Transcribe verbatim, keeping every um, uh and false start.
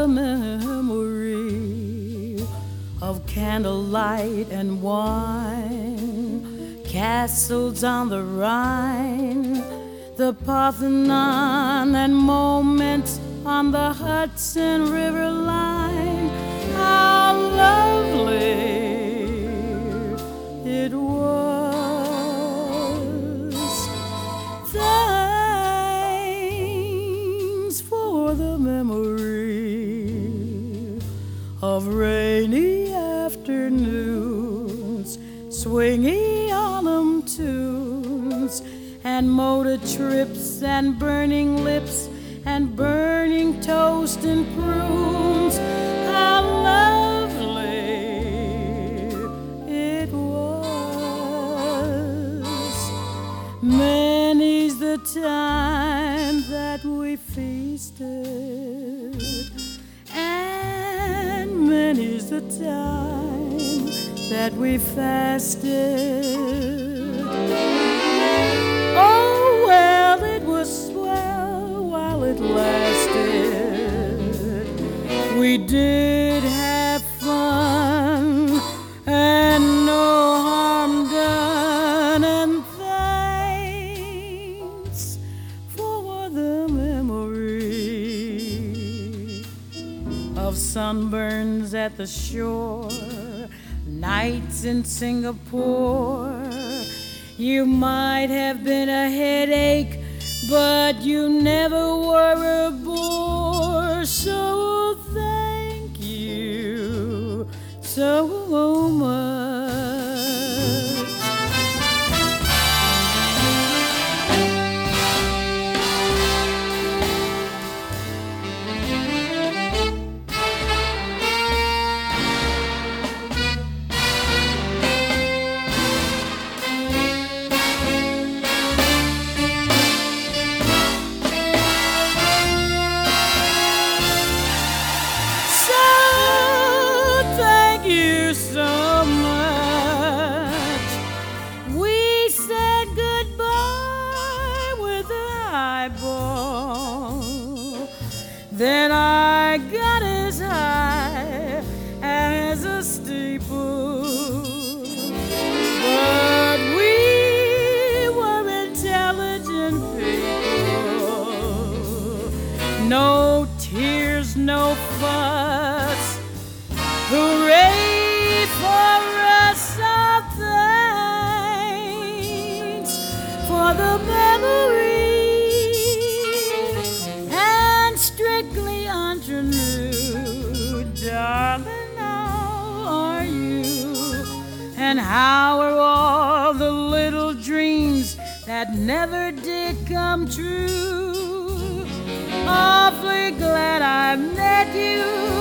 the memory of candlelight and wine, castles on the Rhine, the Parthenon, and moments on the Hudson River line. How lovely it was. Thanks for the memory of rainy afternoons, swingy autumn tunes, and motor trips, and burning lips, and burning toast and prunes. How lovely it was. Many's the time that we feasted, and many's the time that we fasted. Oh, well, it was swell while it lasted. We did have fun and no harm done, and thanks for the memory of sunburns at the shore, nights in Singapore. You might have been a headache, but you never were a bore. So thank you so much. Then I got as high as a steeple, but we were intelligent people. No tears, no fuss. Hooray for us, all thanks for the memory. Strictly ingenue, darling, how are you? And how are all the little dreams that never did come true? Awfully glad I met you.